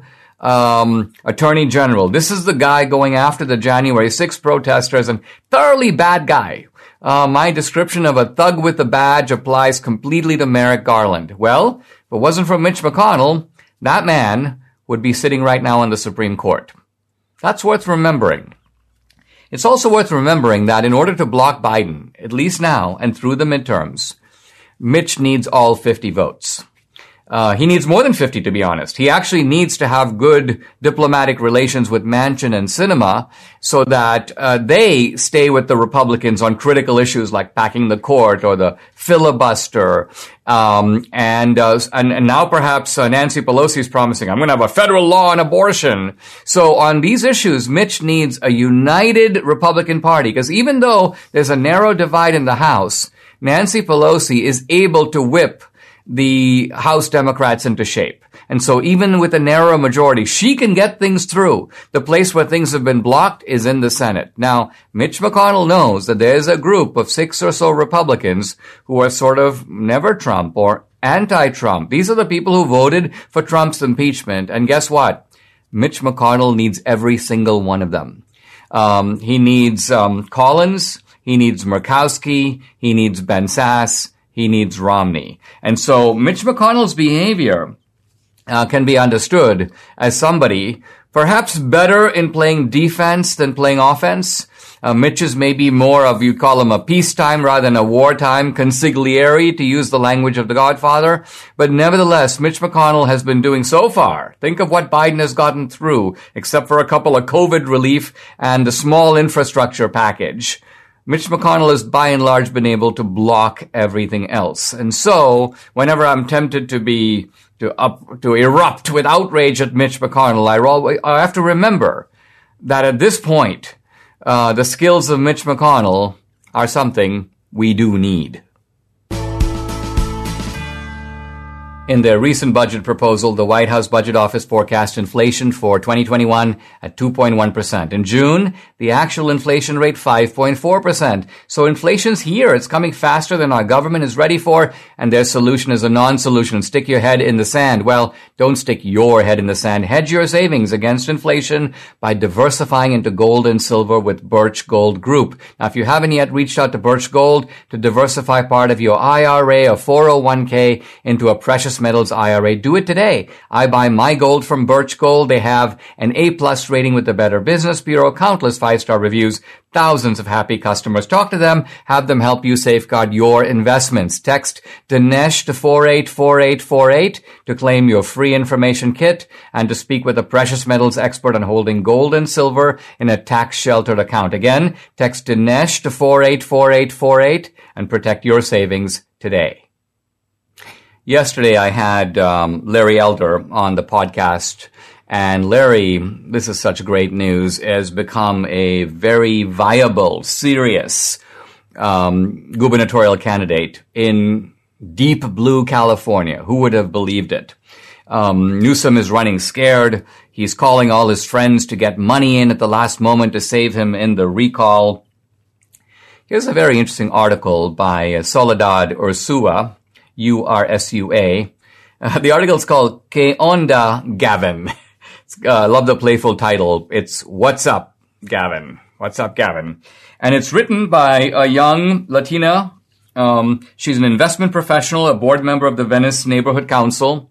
um attorney general, this is the guy going after the January sixth protesters, and thoroughly bad guy. Uh, my description of a thug with a badge applies completely to Merrick Garland. Well, if it wasn't for Mitch McConnell, that man would be sitting right now on the Supreme Court. That's worth remembering. It's also worth remembering that in order to block Biden, at least now and through the midterms, Mitch needs all fifty votes. Uh, he needs more than fifty, to be honest. He actually needs to have good diplomatic relations with Manchin and Sinema so that uh, they stay with the Republicans on critical issues like packing the court or the filibuster. Um, and, uh, and, and now perhaps uh, Nancy Pelosi is promising, I'm going to have a federal law on abortion. So on these issues, Mitch needs a united Republican Party, because even though there's a narrow divide in the House, Nancy Pelosi is able to whip the House Democrats into shape. And so even with a narrow majority, she can get things through. The place where things have been blocked is in the Senate. Now, Mitch McConnell knows that there's a group of six or so Republicans who are sort of never Trump or anti-Trump. These are the people who voted for Trump's impeachment. And guess what? Mitch McConnell needs every single one of them. Um, he needs um, Collins. He needs Murkowski. He needs Ben Sasse. He needs Romney. And so Mitch McConnell's behavior uh, can be understood as somebody perhaps better in playing defense than playing offense. Uh, Mitch is maybe more of, you'd call him a peacetime rather than a wartime consigliere, to use the language of The Godfather. But nevertheless, Mitch McConnell has been doing so far. Think of what Biden has gotten through, except for a couple of COVID relief and the small infrastructure package. Mitch McConnell has by and large been able to block everything else. And so, whenever I'm tempted to be, to up, to erupt with outrage at Mitch McConnell, I, always, I have to remember that at this point, uh, the skills of Mitch McConnell are something we do need. In their recent budget proposal, the White House Budget Office forecast inflation for twenty twenty-one at two point one percent. In June, the actual inflation rate five point four percent. So inflation's here. It's coming faster than our government is ready for, and their solution is a non-solution. Stick your head in the sand. Well, don't stick your head in the sand. Hedge your savings against inflation by diversifying into gold and silver with Birch Gold Group. Now, if you haven't yet reached out to Birch Gold to diversify part of your I R A or four oh one k into a precious metals I R A, do it today. I buy my gold from Birch Gold. They have an A-plus rating with the Better Business Bureau, countless five-star reviews, thousands of happy customers. Talk to them. Have them help you safeguard your investments. Text Dinesh to four eight four eight four eight to claim your free information kit and to speak with a precious metals expert on holding gold and silver in a tax-sheltered account. Again, text Dinesh to four eight four eight four eight and protect your savings today. Yesterday, I had um, Larry Elder on the podcast, and Larry, this is such great news, has become a very viable, serious um, gubernatorial candidate in Deep blue California. Who would have believed it? Um, Newsom is running scared. He's calling all his friends to get money in at the last moment to save him in the recall. Here's a very interesting article by uh, Soledad Ursua, U R S U A. Uh, the article is called Que Onda, Gavin? I uh, love the playful title. It's What's Up, Gavin? What's Up, Gavin? And it's written by a young Latina. Um, she's an investment professional, a board member of the Venice Neighborhood Council.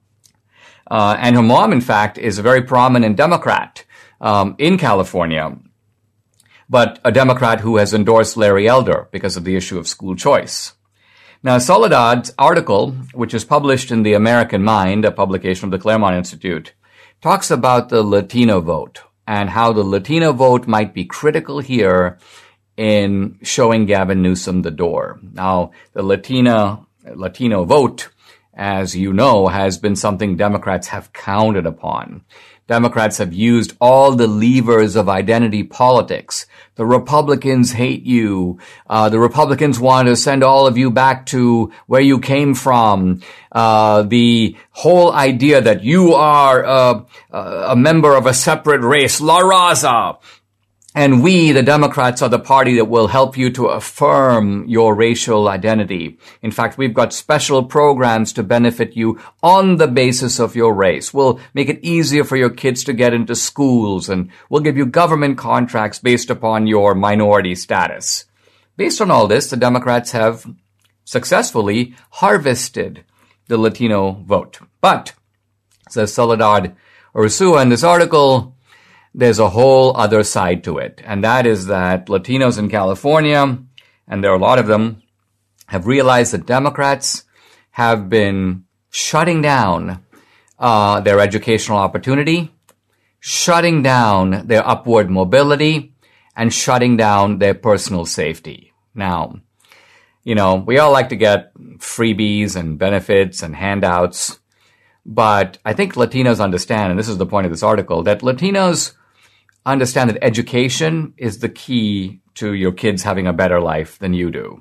Uh, and her mom, in fact, is a very prominent Democrat um, in California, but a Democrat who has endorsed Larry Elder because of the issue of school choice. Now, Soledad's article, which is published in The American Mind, a publication of the Claremont Institute, talks about the Latino vote and how the Latino vote might be critical here in showing Gavin Newsom the door. Now, the Latina, Latino vote, as you know, has been something Democrats have counted upon. Democrats have used all the levers of identity politics. The Republicans hate you. Uh, the Republicans want to send all of you back to where you came from. Uh, the whole idea that you are uh, a member of a separate race, La Raza. And we, the Democrats, are the party that will help you to affirm your racial identity. In fact, we've got special programs to benefit you on the basis of your race. We'll make it easier for your kids to get into schools, and we'll give you government contracts based upon your minority status. Based on all this, the Democrats have successfully harvested the Latino vote. But, says Soledad Ursua in this article, there's a whole other side to it, and that is that Latinos in California, and there are a lot of them, have realized that Democrats have been shutting down uh, their educational opportunity, shutting down their upward mobility, and shutting down their personal safety. Now, you know, we all like to get freebies and benefits and handouts, but I think Latinos understand, and this is the point of this article, that Latinos understand that education is the key to your kids having a better life than you do.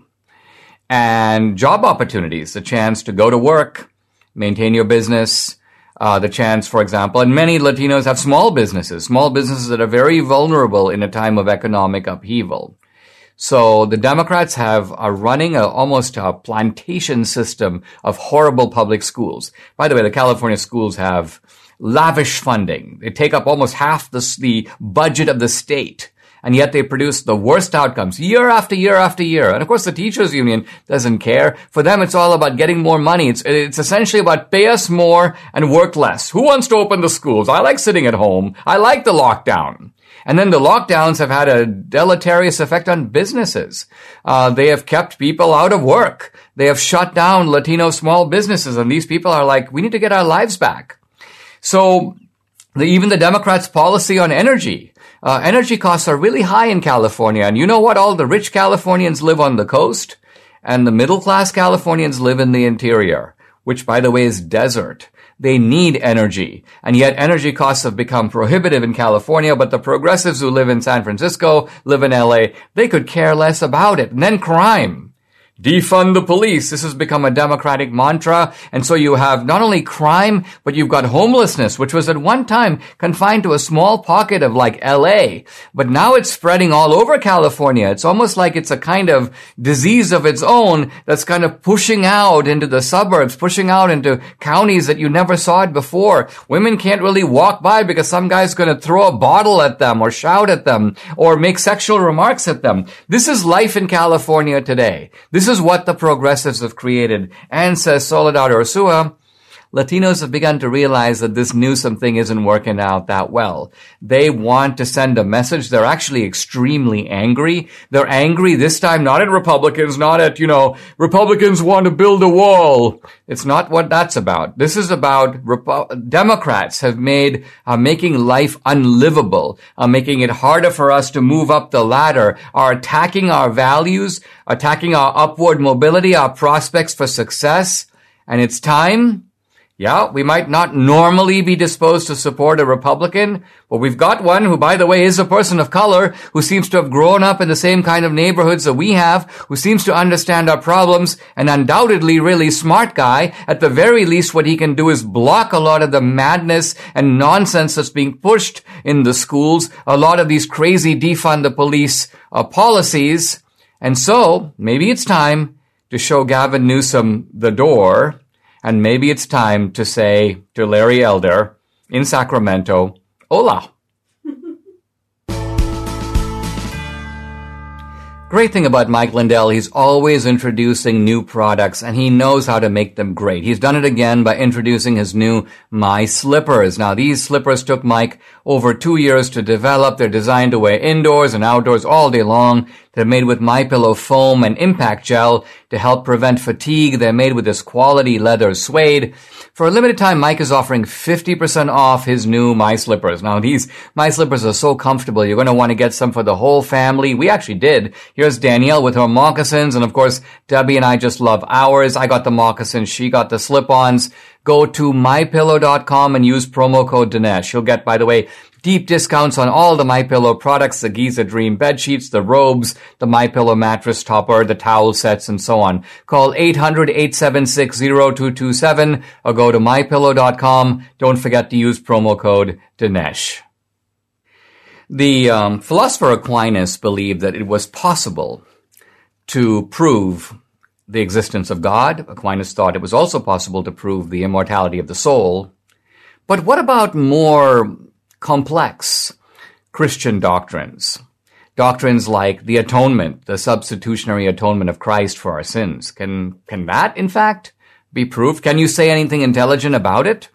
And job opportunities, the chance to go to work, maintain your business, uh, the chance, for example, and many Latinos have small businesses, small businesses that are very vulnerable in a time of economic upheaval. So the Democrats have are running a, almost a plantation system of horrible public schools. By the way, the California schools have lavish funding. They take up almost half the, the budget of the state, and yet they produce the worst outcomes year after year after year. And of course, the teachers union doesn't care. For them, it's all about getting more money. It's, it's essentially about pay us more and work less. Who wants to open the schools? I like sitting at home. I like the lockdown. And then the lockdowns have had a deleterious effect on businesses. Uh, they have kept people out of work. They have shut down Latino small businesses, and these people are like, we need to get our lives back. So the, even the Democrats' policy on energy, uh, energy costs are really high in California. And you know what? All the rich Californians live on the coast, and the middle-class Californians live in the interior, which, by the way, is desert. They need energy. And yet energy costs have become prohibitive in California, but the progressives who live in San Francisco, live in L A, they could care less about it. And then crime. Defund the police. This has become a Democratic mantra. And so you have not only crime, but you've got homelessness, which was at one time confined to a small pocket of like L A. But now it's spreading all over California. It's almost like it's a kind of disease of its own that's kind of pushing out into the suburbs, pushing out into counties that you never saw it before. Women can't really walk by because some guy's going to throw a bottle at them or shout at them or make sexual remarks at them. This is life in California today. This is what the progressives have created. And says Soledad Ursua, Latinos have begun to realize that this Newsom thing isn't working out that well. They want to send a message. They're actually extremely angry. They're angry this time not at Republicans, not at, you know, Republicans want to build a wall. It's not what that's about. This is about Repo- Democrats have made, uh, making life unlivable, uh, making it harder for us to move up the ladder, are attacking our values, attacking our upward mobility, our prospects for success. And it's time Yeah, we might not normally be disposed to support a Republican, but we've got one who, by the way, is a person of color, who seems to have grown up in the same kind of neighborhoods that we have, who seems to understand our problems, an undoubtedly really smart guy. At the very least, what he can do is block a lot of the madness and nonsense that's being pushed in the schools, a lot of these crazy defund the police uh, policies. And so, maybe it's time to show Gavin Newsom the door. And maybe it's time to say to Larry Elder in Sacramento, hola. Great thing about Mike Lindell, he's always introducing new products, and he knows how to make them great. He's done it again by introducing his new My Slippers. Now, these slippers took Mike over two years to develop. They're designed to wear indoors and outdoors all day long. They're made with MyPillow foam and impact gel to help prevent fatigue. They're made with this quality leather suede. For a limited time, Mike is offering fifty percent off his new My Slippers. Now, these My Slippers are so comfortable. You're going to want to get some for the whole family. We actually did. Here's Danielle with her moccasins. And of course, Debbie and I just love ours. I got the moccasins. She got the slip-ons. Go to my pillow dot com and use promo code Dinesh. You'll get, by the way, deep discounts on all the MyPillow products, the Giza Dream bed sheets, the robes, the MyPillow mattress topper, the towel sets, and so on. Call eight hundred, eight seven six, zero two two seven or go to my pillow dot com. Don't forget to use promo code Dinesh. The um, philosopher Aquinas believed that it was possible to prove the existence of God. Aquinas thought it was also possible to prove the immortality of the soul. But what about more complex Christian doctrines? Doctrines like the atonement, the substitutionary atonement of Christ for our sins. Can, can that, in fact, be proved? Can you say anything intelligent about it?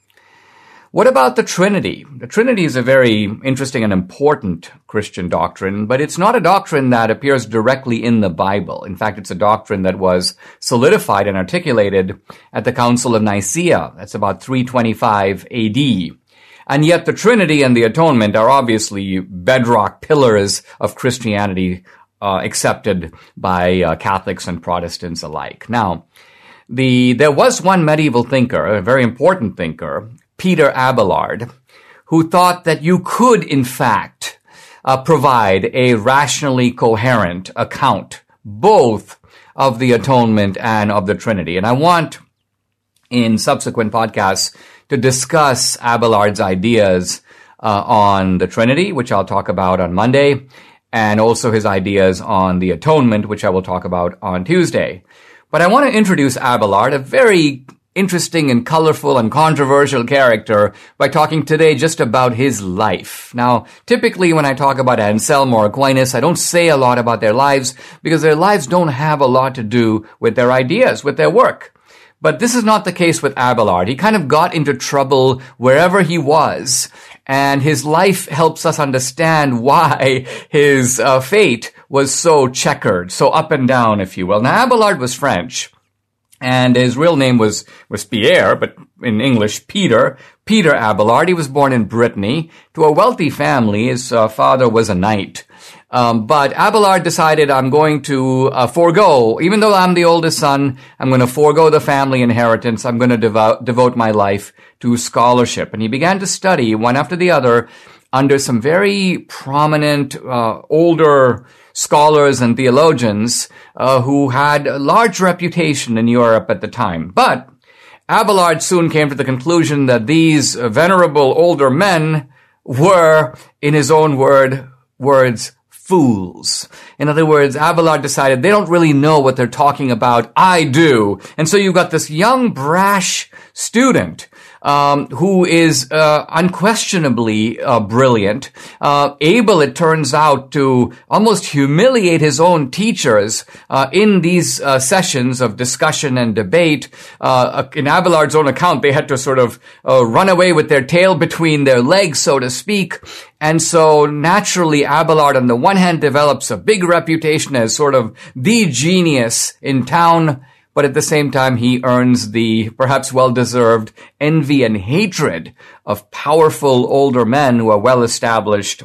What about the Trinity? The Trinity is a very interesting and important Christian doctrine, but it's not a doctrine that appears directly in the Bible. In fact, it's a doctrine that was solidified and articulated at the Council of Nicaea. That's about three twenty-five A D. And yet the Trinity and the Atonement are obviously bedrock pillars of Christianity, uh, accepted by uh, Catholics and Protestants alike. Now, the there was one medieval thinker, a very important thinker, Peter Abelard, who thought that you could, in fact, uh, provide a rationally coherent account, both of the atonement and of the Trinity. And I want, in subsequent podcasts, to discuss Abelard's ideas uh, on the Trinity, which I'll talk about on Monday, and also his ideas on the atonement, which I will talk about on Tuesday. But I want to introduce Abelard, a very interesting and colorful and controversial character, by talking today just about his life. Now, typically when I talk about Anselm or Aquinas, I don't say a lot about their lives because their lives don't have a lot to do with their ideas, with their work. But this is not the case with Abelard. He kind of got into trouble wherever he was, and his life helps us understand why his uh, fate was so checkered, so up and down, if you will. Now, Abelard was French, and his real name was, was Pierre, but in English, Peter. Peter Abelard. He was born in Brittany to a wealthy family. His uh, father was a knight. Um, but Abelard decided, I'm going to uh, forego, even though I'm the oldest son, I'm going to forego the family inheritance. I'm going to devote, devote my life to scholarship. And he began to study one after the other under some very prominent, uh, older scholars and theologians uh, who had a large reputation in Europe at the time. But Abelard soon came to the conclusion that these venerable older men were, in his own word, words, fools. In other words, Abelard decided they don't really know what they're talking about. I do. And so you've got this young, brash student um, who is uh, unquestionably uh, brilliant, uh, able, it turns out, to almost humiliate his own teachers uh, in these uh, sessions of discussion and debate. Uh, in Abelard's own account, they had to sort of uh, run away with their tail between their legs, so to speak. And so naturally, Abelard, on the one hand, develops a big reputation as sort of the genius in town, but at the same time, he earns the perhaps well-deserved envy and hatred of powerful older men who are well-established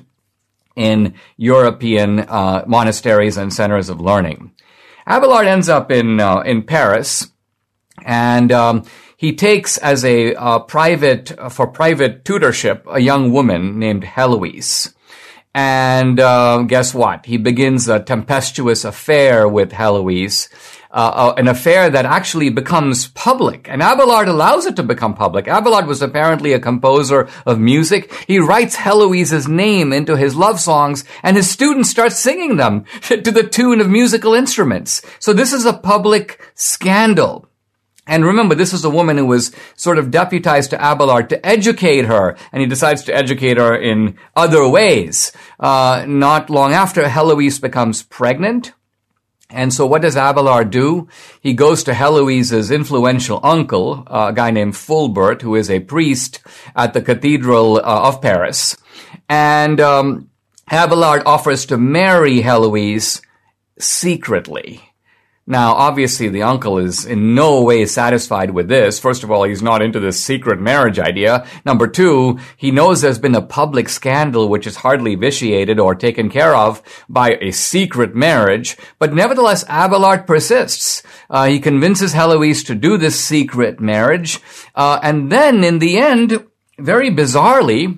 in European uh, monasteries and centers of learning. Abelard ends up in uh, in Paris, and um, he takes as a uh, private, uh, for private tutorship, a young woman named Heloise. And uh, guess what? He begins a tempestuous affair with Heloise, uh, uh, an affair that actually becomes public. And Abelard allows it to become public. Abelard was apparently a composer of music. He writes Heloise's name into his love songs, and his students start singing them to the tune of musical instruments. So this is a public scandal. And remember, this is a woman who was sort of deputized to Abelard to educate her, and he decides to educate her in other ways. Uh, not long after, Heloise becomes pregnant. And so what does Abelard do? He goes to Heloise's influential uncle, uh, a guy named Fulbert, who is a priest at the Cathedral uh, of Paris. And um, Abelard offers to marry Heloise secretly. Now, obviously, the uncle is in no way satisfied with this. First of all, he's not into this secret marriage idea. Number two, he knows there's been a public scandal which is hardly vitiated or taken care of by a secret marriage. But nevertheless, Abelard persists. Uh, he convinces Heloise to do this secret marriage. Uh, and then, in the end, very bizarrely,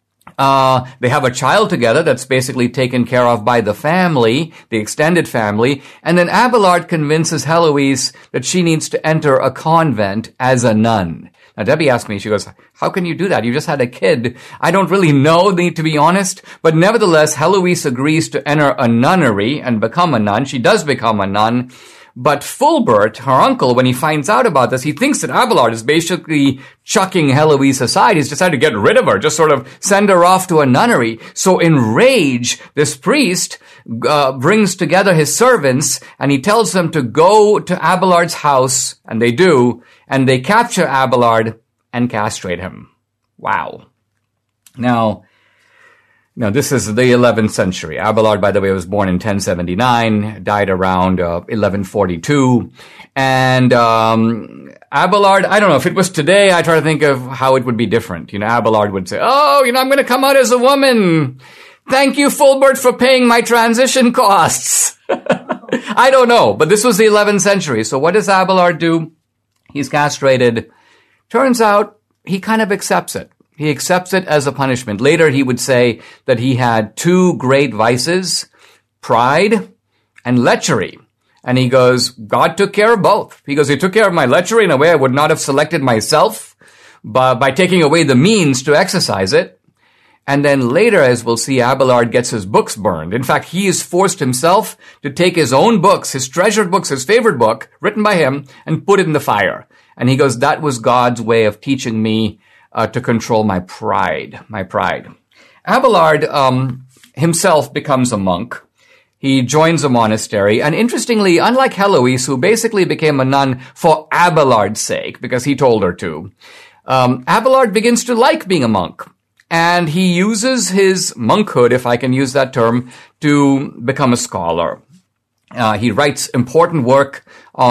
Uh, they have a child together that's basically taken care of by the family, the extended family, and then Abelard convinces Heloise that she needs to enter a convent as a nun. Now, Debbie asked me, she goes, how can you do that? You just had a kid. I don't really know, to be honest, but nevertheless, Heloise agrees to enter a nunnery and become a nun. She does become a nun. But Fulbert, her uncle, when he finds out about this, he thinks that Abelard is basically chucking Heloise aside. He's decided to get rid of her, just sort of send her off to a nunnery. So in rage, this priest uh, brings together his servants, and he tells them to go to Abelard's house, and they do, and they capture Abelard and castrate him. Wow. Now, Now, this is the eleventh century. Abelard, by the way, was born in ten seventy-nine, died around uh, eleven forty-two. And um Abelard, I don't know, if it was today, I try to think of how it would be different. You know, Abelard would say, oh, you know, I'm going to come out as a woman. Thank you, Fulbert, for paying my transition costs. I don't know, but this was the eleventh century. So what does Abelard do? He's castrated. Turns out he kind of accepts it. He accepts it as a punishment. Later, he would say that he had two great vices, pride and lechery. And he goes, God took care of both. He goes, he took care of my lechery in a way I would not have selected myself, but by taking away the means to exercise it. And then later, as we'll see, Abelard gets his books burned. In fact, he is forced himself to take his own books, his treasured books, his favorite book, written by him, and put it in the fire. And he goes, that was God's way of teaching me Uh, to control my pride, my pride. Abelard um, himself becomes a monk. He joins a monastery, and interestingly, unlike Heloise, who basically became a nun for Abelard's sake, because he told her to, um, Abelard begins to like being a monk, and he uses his monkhood, if I can use that term, to become a scholar. Uh, he writes important work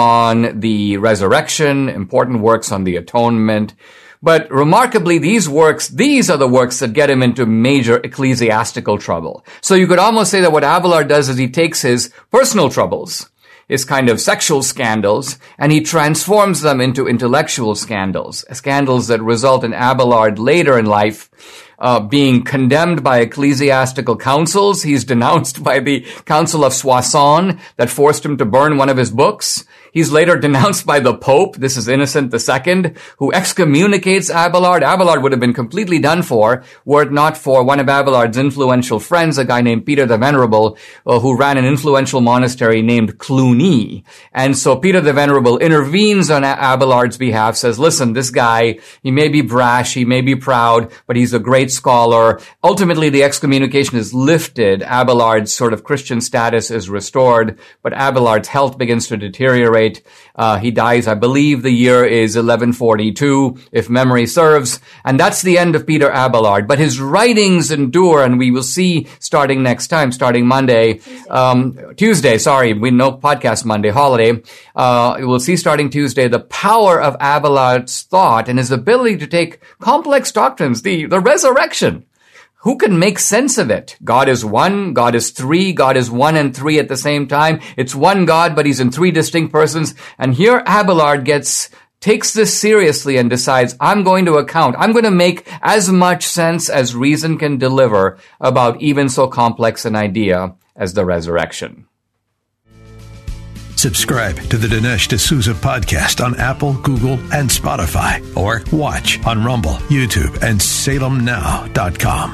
on the resurrection, important works on the atonement. But remarkably, these works, these are the works that get him into major ecclesiastical trouble. So you could almost say that what Abelard does is he takes his personal troubles, his kind of sexual scandals, and he transforms them into intellectual scandals, scandals that result in Abelard later in life uh, being condemned by ecclesiastical councils. He's denounced by the Council of Soissons that forced him to burn one of his books. He's later denounced by the Pope. This is Innocent the Second, who excommunicates Abelard. Abelard would have been completely done for were it not for one of Abelard's influential friends, a guy named Peter the Venerable, uh, who ran an influential monastery named Cluny. And so Peter the Venerable intervenes on Abelard's behalf, says, listen, this guy, he may be brash, he may be proud, but he's a great scholar. Ultimately, the excommunication is lifted. Abelard's sort of Christian status is restored, but Abelard's health begins to deteriorate. Uh, he dies, I believe the year is eleven forty-two, if memory serves. And that's the end of Peter Abelard. But his writings endure, and we will see starting next time, starting Monday, um, Tuesday, sorry, we no podcast Monday, holiday. Uh, we'll see starting Tuesday the power of Abelard's thought and his ability to take complex doctrines, the, the resurrection. Who can make sense of it? God is one, God is three, God is one and three at the same time. It's one God, but he's in three distinct persons. And here Abelard gets takes this seriously and decides, I'm going to account, I'm going to make as much sense as reason can deliver about even so complex an idea as the resurrection. Subscribe to the Dinesh D'Souza podcast on Apple, Google, and Spotify, or watch on Rumble, YouTube, and Salem Now dot com.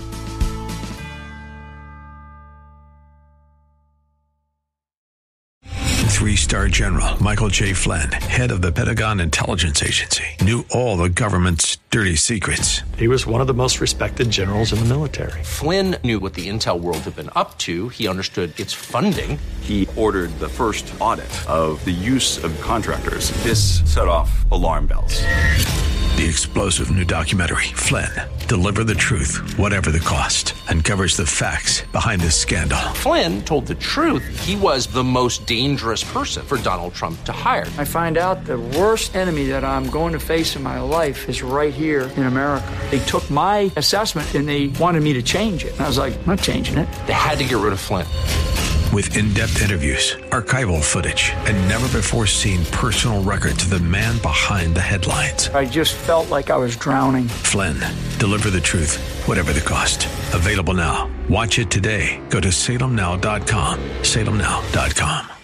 Three-star General Michael J. Flynn, head of the Pentagon Intelligence Agency, knew all the government's dirty secrets. He was one of the most respected generals in the military. Flynn knew what the intel world had been up to. He understood its funding. He ordered the first audit of the use of contractors. This set off alarm bells. The explosive new documentary, Flynn, Deliver the Truth, Whatever the Cost, uncovers the facts behind this scandal. Flynn told the truth. He was the most dangerous person for Donald Trump to hire. I find out the worst enemy that I'm going to face in my life is right here in America. They took my assessment and they wanted me to change it. And I was like, I'm not changing it. They had to get rid of Flynn. With in-depth interviews, archival footage, and never-before-seen personal records of the man behind the headlines. I just felt like I was drowning. Flynn, Deliver the Truth, Whatever the Cost. Available now. Watch it today. Go to Salem Now dot com. Salem Now dot com.